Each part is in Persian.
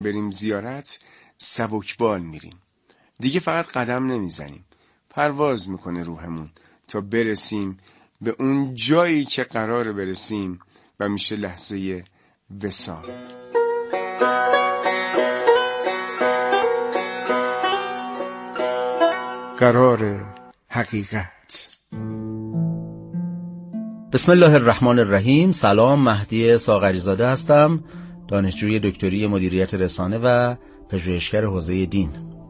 بریم زیارت سبکبال میریم. دیگه فقط قدم نمیزنیم، پرواز میکنه روحمون تا برسیم به اون جایی که قراره برسیم و میشه لحظه وصال. قرار حقیقت. بسم الله الرحمن الرحیم. سلام، مهدی ساغریزاده هستم، دانشجوی دکتری مدیریت رسانه و پژوهشگر حوزه دین.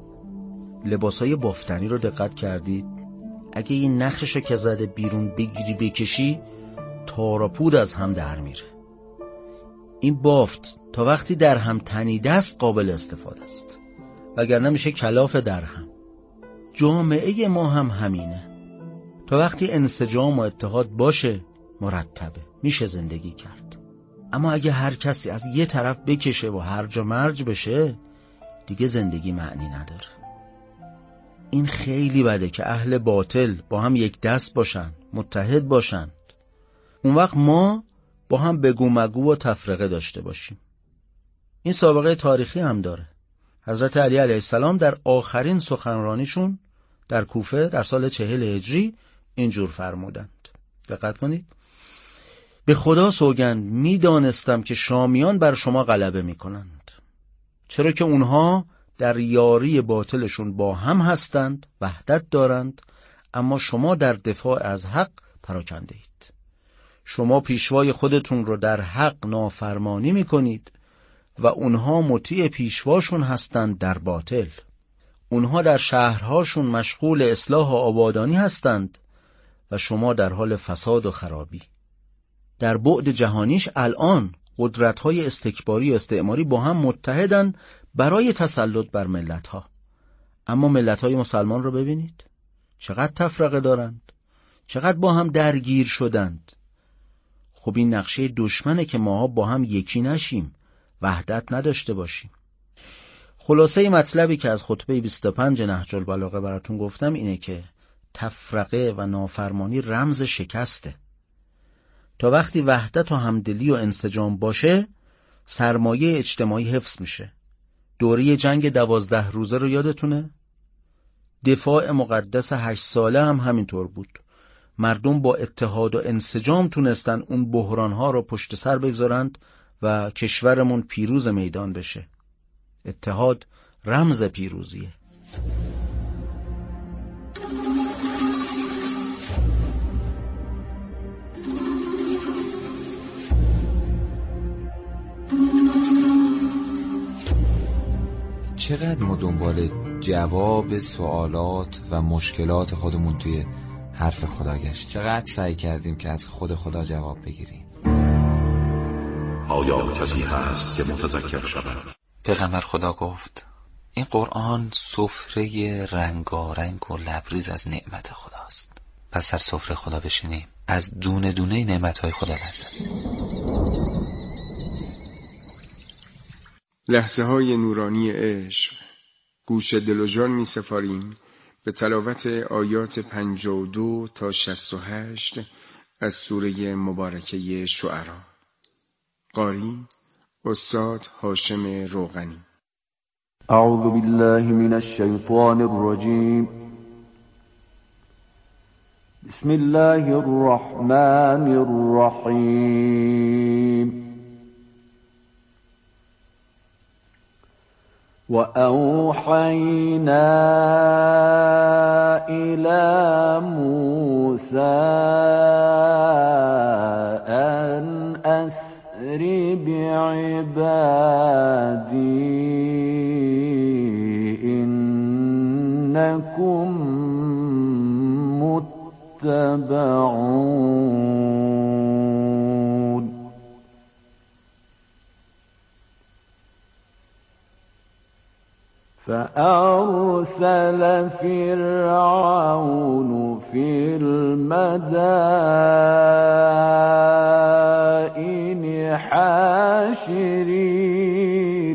لباسای بافتنی رو دقت کردید؟ اگه این نخششو که زده بیرون بگیری بکشی، تار و پود از هم در میره. این بافت تا وقتی در هم تنیده است قابل استفاده است، وگرنه میشه کلاف در هم. جامعه ما هم همینه. تا وقتی انسجام و اتحاد باشه مرتبه، میشه زندگی کرد. اما اگه هر کسی از یه طرف بکشه و هرج و مرج بشه، دیگه زندگی معنی نداره. این خیلی بده که اهل باطل با هم یک دست باشن، متحد باشن. اون وقت ما با هم بگو مگو و تفرقه داشته باشیم. این سابقه تاریخی هم داره. حضرت علی علیه السلام در آخرین سخنرانیشون در کوفه در سال 40 هجری اینجور فرمودند. دقت کنید. به خدا سوگند میدانستم که شامیان بر شما غلبه میکنند، چرا که اونها در یاری باطلشون با هم هستند، وحدت دارند، اما شما در دفاع از حق پراکنده اید. شما پیشوای خودتون رو در حق نافرمانی میکنید و اونها مطیع پیشواشون هستند در باطل. اونها در شهرهاشون مشغول اصلاح و آبادانی هستند و شما در حال فساد و خرابی. در بعد جهانیش الان قدرت‌های استکباری و استعماری با هم متحدن برای تسلط بر ملت‌ها. اما ملت‌های مسلمان رو ببینید، چقدر تفرقه دارند، چقدر با هم درگیر شدند. خب این نقشه دشمنه که ماها با هم یکی نشیم، وحدت نداشته باشیم. خلاصه مطلبی که از خطبه 25 نهج البلاغه براتون گفتم اینه که تفرقه و نافرمانی رمز شکسته. تا وقتی وحدت و همدلی و انسجام باشه، سرمایه اجتماعی حفظ میشه. دوره جنگ 12 روزه رو یادتونه؟ دفاع مقدس 8 ساله هم همینطور بود. مردم با اتحاد و انسجام تونستن اون بحرانها رو پشت سر بگذارند و کشورمون پیروز میدان بشه. اتحاد رمز پیروزیه. چقدر ما دنبال جواب سوالات و مشکلات خودمون توی حرف خدا گشت، چقدر سعی کردیم که از خود خدا جواب بگیریم. آیا کسی هست که متذکر شود؟ پیغمبر خدا گفت این قرآن سفره رنگارنگ و لبریز از نعمت خداست. پس در سفره خدا بشینیم، از دونه دونه نعمتهای خدا لذت ببریم. لحظه های نورانی عشق، گوش دل و جان می سپاریم به تلاوت آیات 52 تا 68 از سوره مبارکه شعرا. قاری استاد هاشم روغنی. اعوذ بالله من الشیطان الرجیم. بسم الله الرحمن الرحیم. وأوحينا إلى موسى أن أسر بعبادي إنكم متبعون. فأرسل فرعون في المدائن حاشرين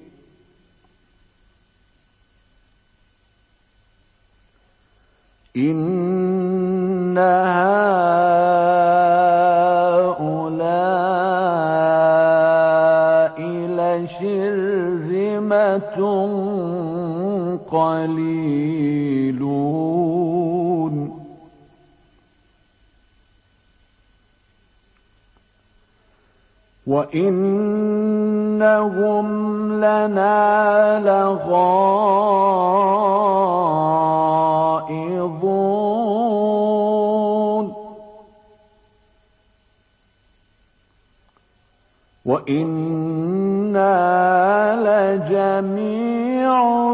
إن هؤلاء لشرذمة كلمة قليلون وإنهم لنا لغائظون وإنا لجميع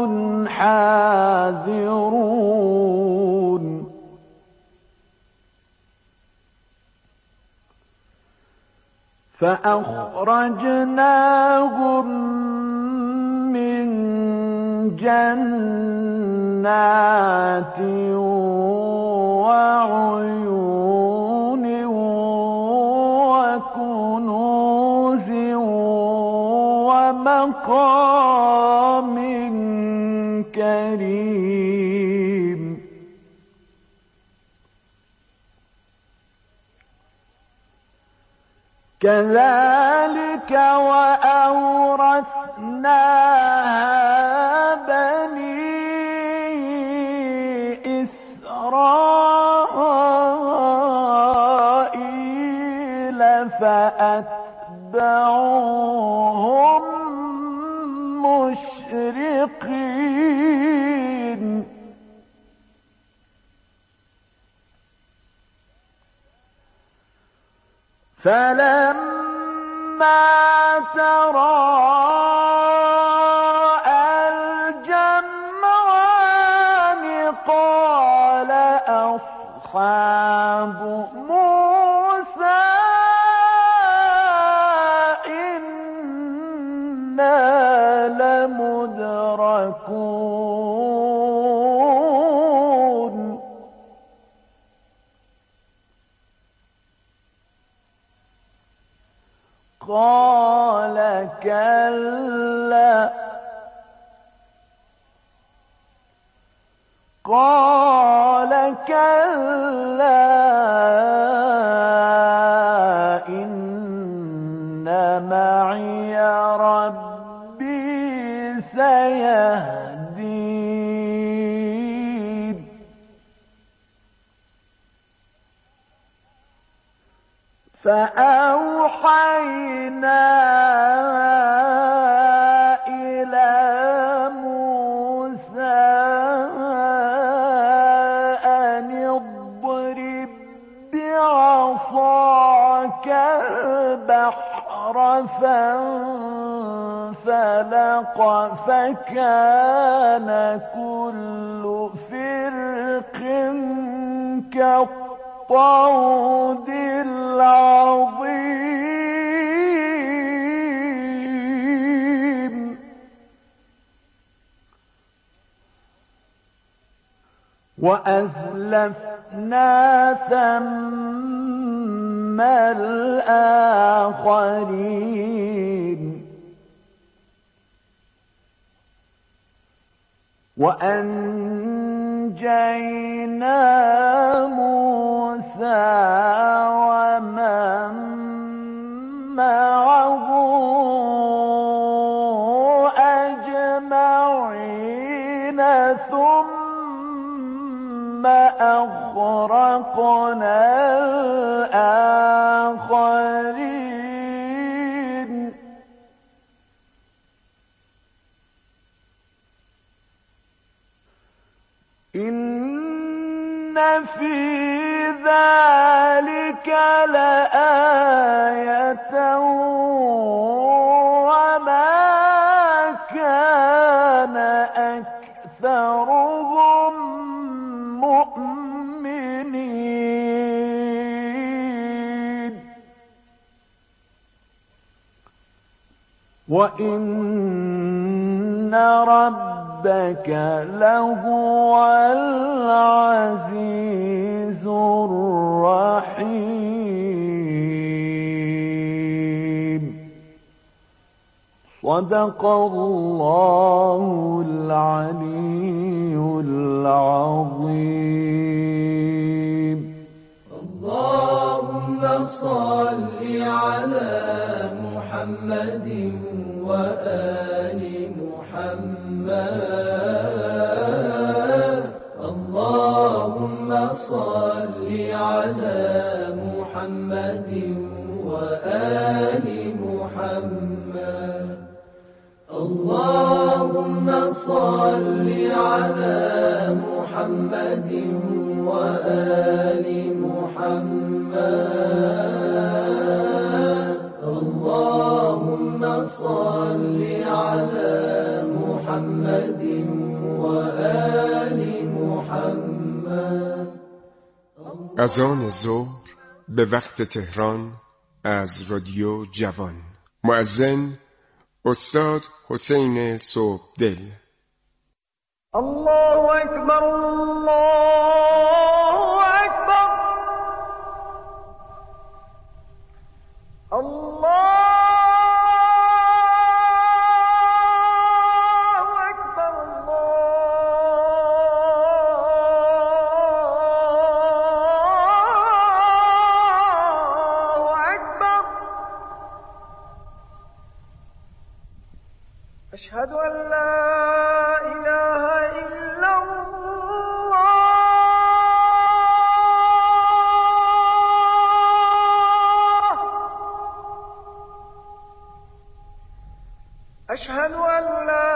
حاذرون فأخرجناهم من جنات وعيون وكنوز ومقام كريم كذلك وأورثناها بني إسرائيل فأتبعوهم مشرقين فلما تراءى الجمعان قال أصحاب موسى إنا لمدركون قال كلا إن معي ربي سيهدين فأوحينا إلى موسى أن اضرب بعصاك البحر فانفلق فكان كل فرق كالطود العظيم وأزلفنا ثم الآخرين وأنجينا موسى ومن معه أجمعين ثم أغرقنا الآخرين إن في ذلك لآية وما كان أكثرهم مؤمنين وإن ربك لهو العزيز الرحيم صدق الله العلي العظيم. اللهم صل على محمد وآل محمد محمد اللهم صل على محمد وآل محمد اللهم صل على محمد وآل محمد اللهم صل على محمد وآل محمد. اذان ظهر به وقت تهران از رادیو جوان. مؤذن استاد حسین صبحدل. الله اکبر الله اکبر الله أشهد أن لا إله إلا الله أشهد أن لا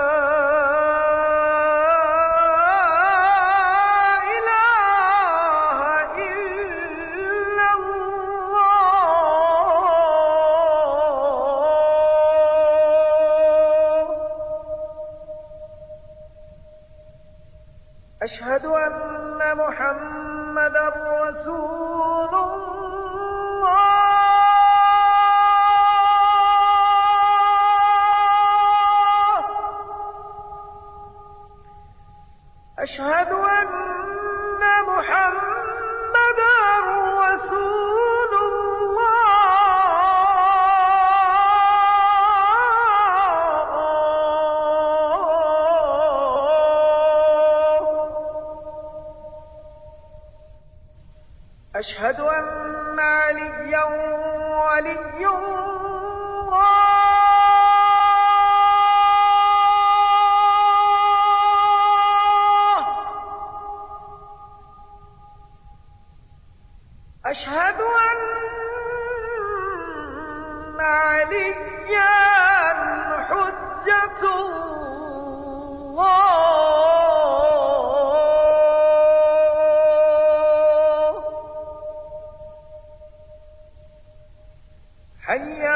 أشهد أن محمدًا رسول الله أشهد أن محمدًا رسول أشهد أن عليا ولي الله أشهد أن عليا حجة الله حي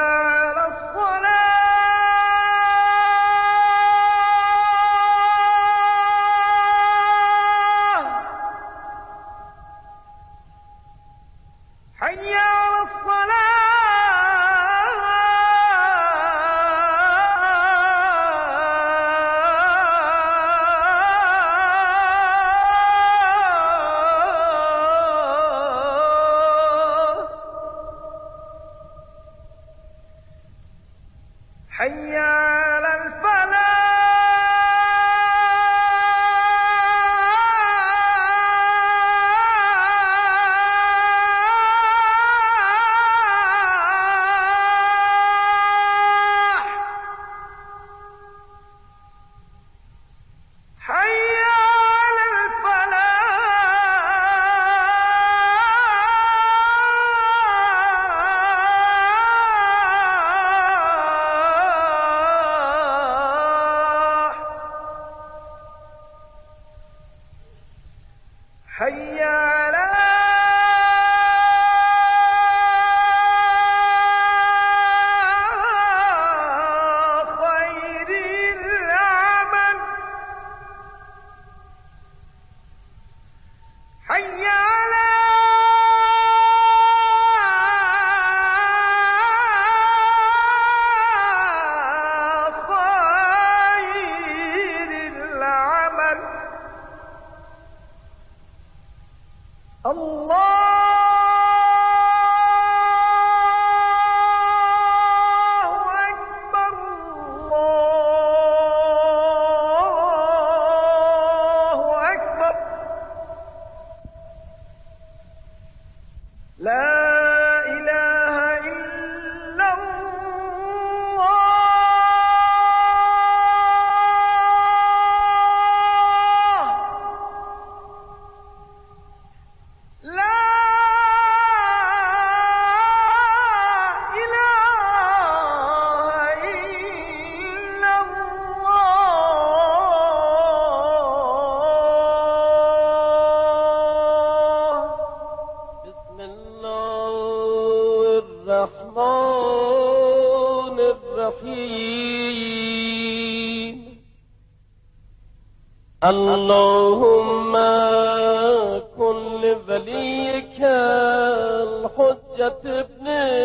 اللهم كن لوليك الحجة ابن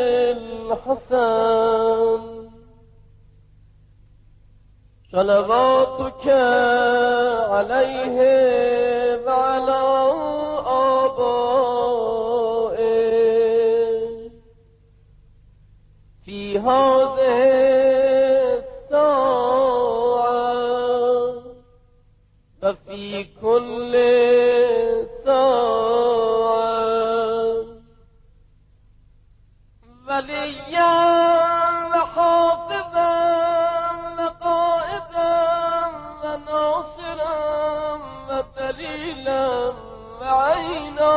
الحسن صلواتك عليه وعلى آبائه في هذه الساعة وفي كل ساعة وليا وحافظا وقائدا وناصرا ودليلا وعينا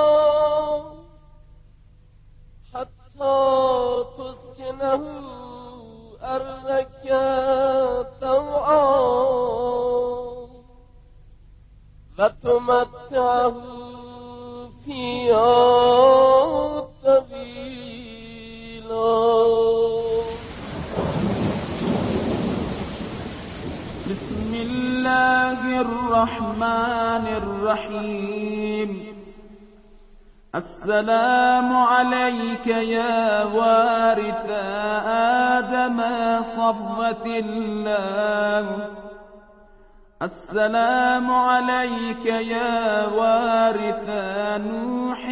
حتى تسكنه أرضك طوعا وتمتعه فيها طويلا. بسم الله الرحمن الرحيم. السلام عليك يا وارث آدم صفوة الله. السلام عليك يا وارث نوح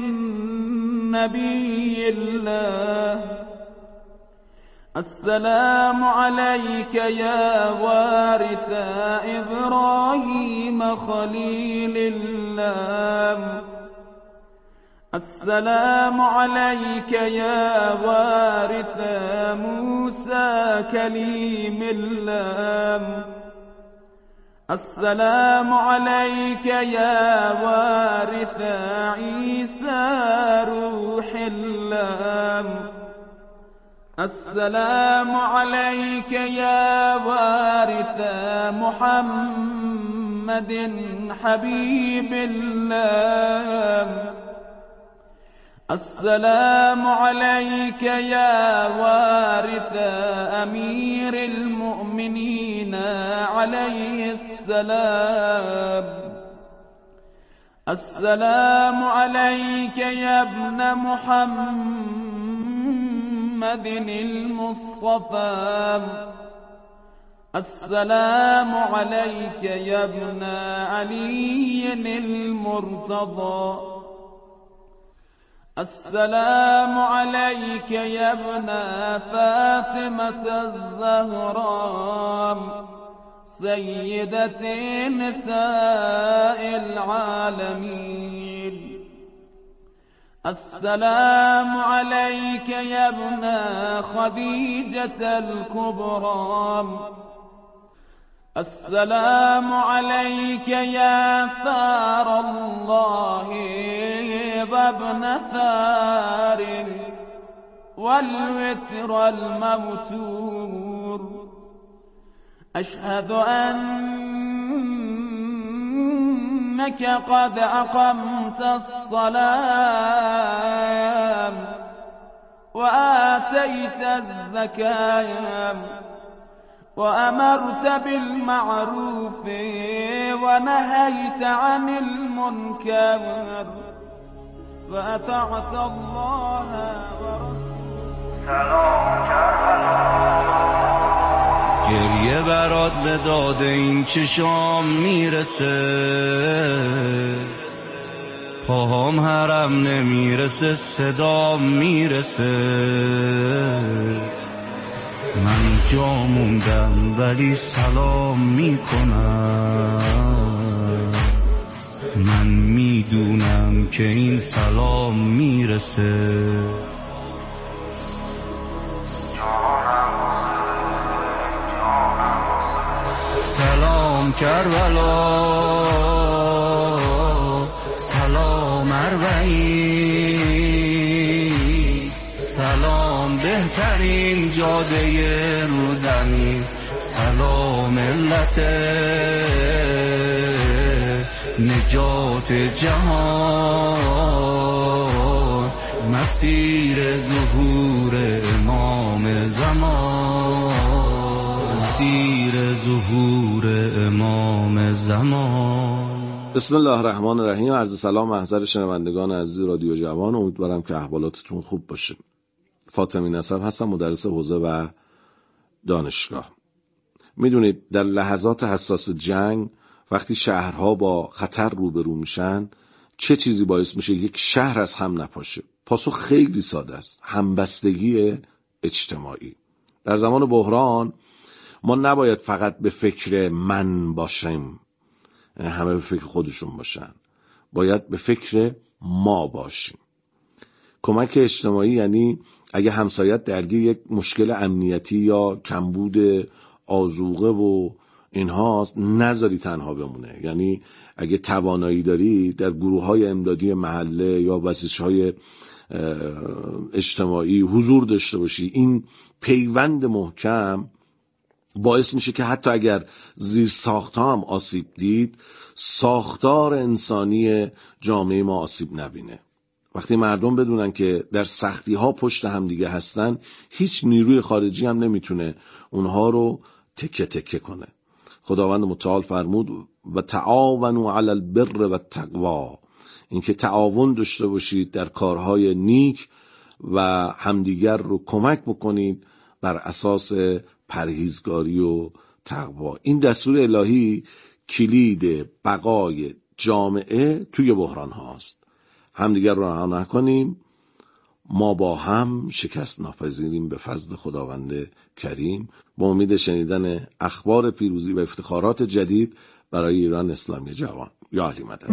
نبي الله. السلام عليك يا وارث إبراهيم خليل الله. السلام عليك يا وارث موسى كليم الله. السلام عليك يا وارث عيسى روح الله. السلام عليك يا وارث محمد حبيب الله. السلام عليك يا وارث أمير المؤمنين عليه السلام. السلام عليك يا ابن محمد المصطفى. السلام عليك يا ابن علي المرتضى. السلام عليك يا ابن فاطمة الزهراء سيدة نساء العالمين. السلام عليك يا ابن خديجة الكبرى. السلام عليك يا ثار الله وابن ثار والوتر الموتور. أشهد أنك قد أقمت الصلاة وآتيت الزكاة وأمرت بالمعروف ونهيت عن المنكر وأطعت الله ورسوله. گریه برات به داد این چشام میرسه، پاهام حرم نمیرسه، صدام میرسه. من جا موندم ولی سلام میکنم. من میدونم که این سلام میرسه. سلام کربلا، سلام اربعین، سلام بهترین جاده رو زمین، سلام ملت نجات جهان، مسیر ظهور امام زمان. مسیر ظهور امام زمان. بسم الله الرحمن الرحیم. عرض سلام محضر شنوندگان عزیز رادیو جوان، امیدوارم که احوالاتتون خوب باشه. فاطمی نسب هستم، مدرس حوزه و دانشگاه. میدونید در لحظات حساس جنگ وقتی شهرها با خطر روبرو میشن چه چیزی باعث میشه یک شهر از هم نپاشه؟ پاسخ خیلی ساده است: همبستگی اجتماعی. در زمان بحران ما نباید فقط به فکر من باشیم، همه به فکر خودشون باشن، باید به فکر ما باشیم. کمک اجتماعی یعنی اگه همسایت درگیر یک مشکل امنیتی یا کمبود آذوقه و اینهاست، نذاری تنها بمونه. یعنی اگه توانایی داری در گروه‌های امدادی محله یا بسیج‌های اجتماعی حضور داشته باشی. این پیوند محکم باعث میشه که حتی اگر زیر ساخت‌ها هم آسیب دید، ساختار انسانی جامعه ما آسیب نبینه. وقتی مردم بدونن که در سختی‌ها پشت هم دیگه هستن، هیچ نیروی خارجی هم نمیتونه اونها رو تکه تکه کنه. خداوند متعال فرمود و تعاونوا علی البر و التقوا، اینکه تعاون داشته باشید در کارهای نیک و همدیگر رو کمک بکنید بر اساس پرهیزگاری و تقوا. این دستور الهی کلید بقای جامعه توی بحران هاست. همدیگر رو رها نکنیم، ما با هم شکست ناپذیریم به فضل خداوند کریم. با امید شنیدن اخبار پیروزی و افتخارات جدید برای ایران اسلامی جوان. یا علی مدد.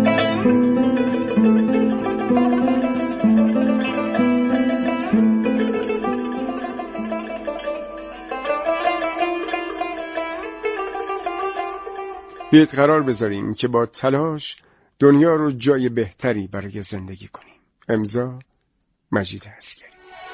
بیایید قرار بذاریم که با تلاش دنیا رو جای بهتری برای زندگی کنیم. امضا مجید عسگری.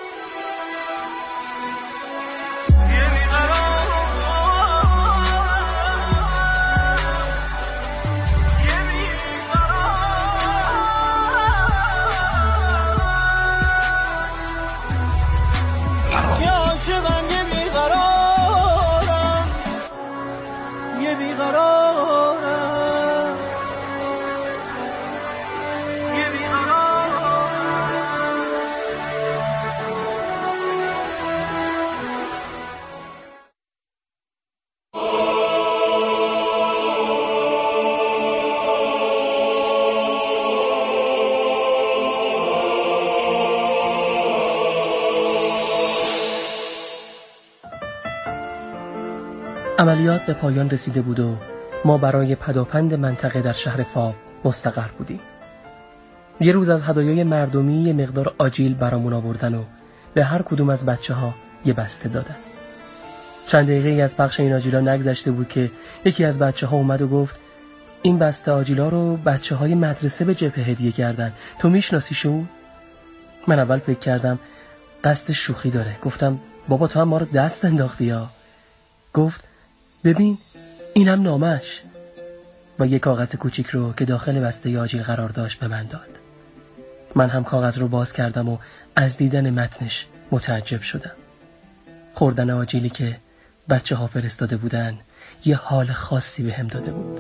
عملیات به پایان رسیده بود و ما برای پداپند منطقه در شهر فاو مستقر بودیم. یه روز از هدایای مردمی یه مقدار آجیل برامون آوردن و به هر کدوم از بچه‌ها یه بسته دادن. چند دقیقه از پخش این آجیلا نگذشته بود که یکی از بچه‌ها اومد و گفت این بسته آجیلا رو بچه‌های مدرسه به جبهه هدیه کردن، تو میشناسیشون؟ من اول فکر کردم قصد شوخی داره. گفتم بابا تو هم ما رو دست انداختی یا؟ گفت ببین اینم نامش، و یک کاغذ کوچیک رو که داخل بسته آجیل قرار داشت به من داد. من هم کاغذ رو باز کردم و از دیدن متنش متعجب شدم. خوردن آجیلی که بچه ها فرستاده بودن یه حال خاصی به هم داده بود.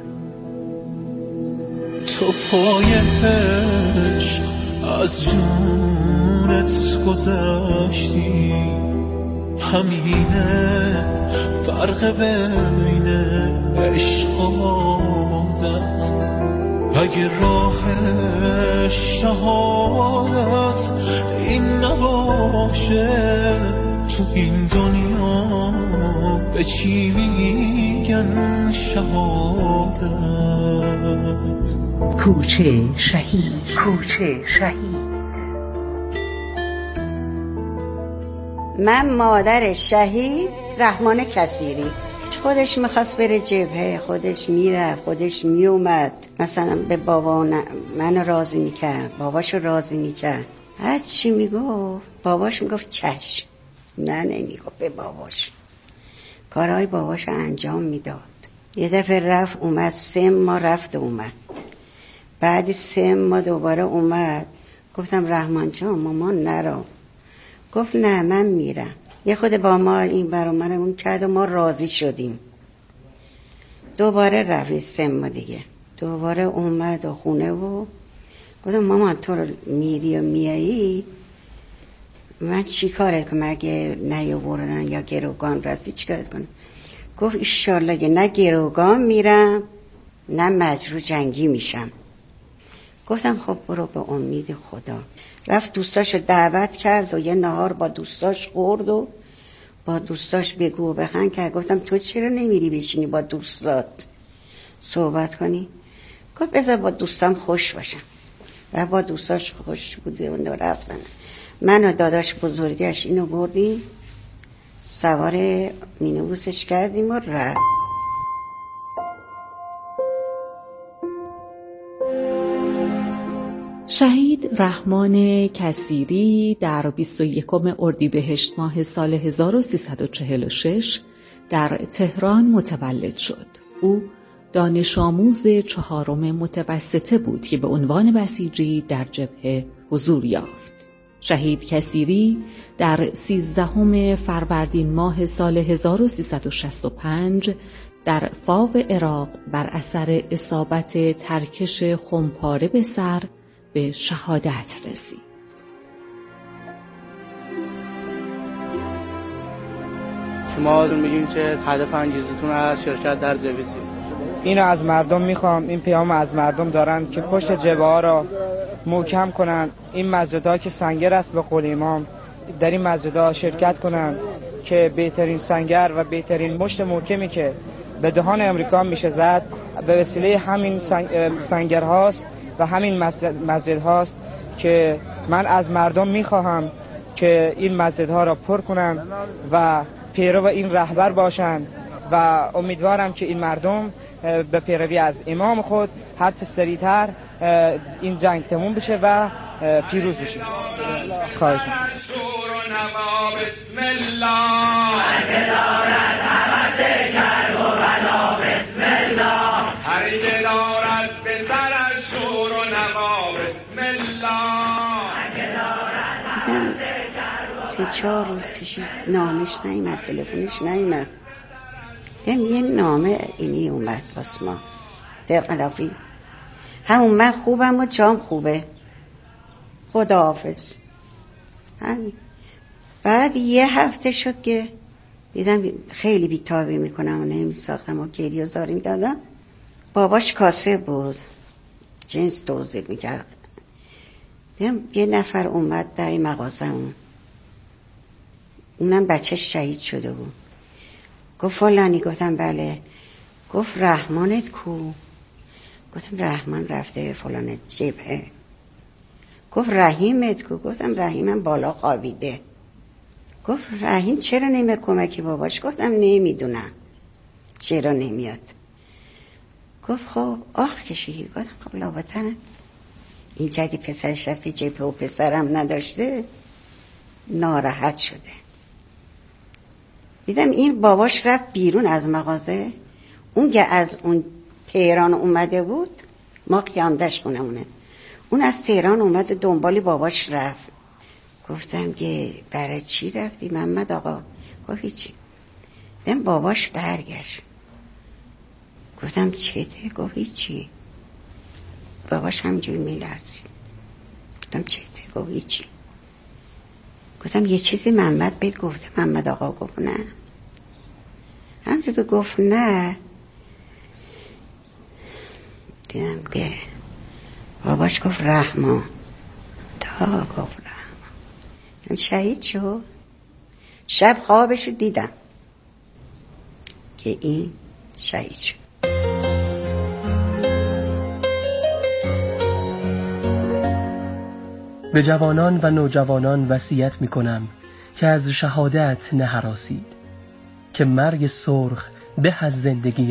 تو پای عشق از جونت گذشتی، همینه فرق بین عشق و عادت. اگه راه شهادت این نباشه، تو این دنیا به چی میگن شهادت؟ کوچه شهید. کوچه شهید. من مادر شهید رحمان کثیری. خودش میخواست بره جبهه، خودش میره، خودش میومد. مثلا به بابا من راضی میکرد، باباشو راضی میکرد. هر چی میگفت باباش میگفت چشم. نه نمیگفت به باباش. کارهای باباشو انجام میداد. یه دفعه رفت اومد، 3 ماه رفت اومد. بعد 3 ماه دوباره اومد. گفتم رحمان جان مامان نرو. گفت نه من میرم. یه خود با ما این برامون کرد و ما راضی شدیم. دوباره رفت 3 ماه دیگه دوباره اومد و خونه و گفتم مامان تو رو میری و میایی من چی کاره کنم اگه نیاوردن یا گروگان رفتی چی کارت کنم؟ گفت ایشالله که نه گروگان میرم نه مجروح جنگی میشم. گفتم خب برو به امید خدا. رفت دوستاشو دعوت کرد و یه نهار با دوستاش خورد و با دوستاش بگو و بخند کرد. گفتم تو چرا نمیری بشینی با دوستات صحبت کنی؟ گفت بذار با دوستام خوش باشم. و با دوستاش خوش بوده و رفتن. من و داداش بزرگش اینو بردیم سوار مینیبوسش کردیم و رفت. شهید رحمان کثیری در 21 اردیبهشت ماه سال 1346 در تهران متولد شد. او دانش آموز 4 متوسطه بود که به عنوان بسیجی در جبهه حضور یافت. شهید کثیری در 13 فروردین ماه سال 1365 در فاو عراق بر اثر اصابت ترکش خمپاره به سر به شهادت رسید. شما میگین که هدف انگیزتون از شرکت در جبهه اینو از مردم میخوام، این پیام از مردم دارن که پشت جبهه ها را محکم کنن. این مسجدها که سنگر است به قول امام در این مسجدها شرکت کنن که بهترین سنگر و بهترین مشت محکمی که به دهان امریکا میشه زد به وسیله همین سنگر هاست و همین مسجد هاست که من از مردم میخواهم که این مسجد ها را پر کنن و پیرو این رهبر باشن و امیدوارم که این مردم به پیروی از امام خود هر چه سریعتر این جنگ تموم بشه و پیروز بشه. خواهش می‌کنم. بسم الله هر دارد حوث کرب و بلا بسم الله هر دارد به سرش شور و نوا بسم الله دیدم 3-4 روز کشید نامش نیامد تلفنش نیامد. دیدم یه نامه اینی اومد واسه ما در قلافی همون من خوبم و جام خوبه خداحافظ همین. بعد یه هفته شد که دیدم خیلی بیتابی میکنم و نمیساختم و گریه و زاری میدادم. باباش کاسه بود جنس توزیع میکرد. دیدم یه نفر اومد در این مغازه اونم بچهش شهید شده بود. گفت فلانی؟ گفتم بله. گفت رحمانت کو؟ گفتم رحمان رفته فلان جبهه. گفت رحیمت کو؟ گفتم رحیمم بالا خوابیده. گفت رحیم چرا نمیاد کمکی باباش؟ گفتم نمیدونم چرا نمیاد. گفت خب آخ کشید. گفتم خب لابتن این جدی پسرش رفته جبهه و پسرم نداشته ناراحت شده. دیدم این باباش رفت بیرون از مغازه. اون که از اون تهران اومده بود ما قیامدش خونمونه. اون از تهران اومد و دنبالی باباش رفت. گفتم که برای چی رفتی محمد آقا؟ گفت هیچی. دیدم باباش برگشت. گفتم چته؟ گفت هیچی. باباش همجوری میلرزید. گفتم چته؟ گفت هیچی. گفتم یه چیزی محمد بهت گفته؟ محمد آقا گفت نه. همجوری گفت نه. دیدم که باباش گفت رحمان. تا گفت رحمان. شهید شد. شب خوابش دیدم که این شهید شد. به جوانان و نوجوانان وصیت می‌کنم که از شهادت نهراسید، که مرگ سرخ به از زندگی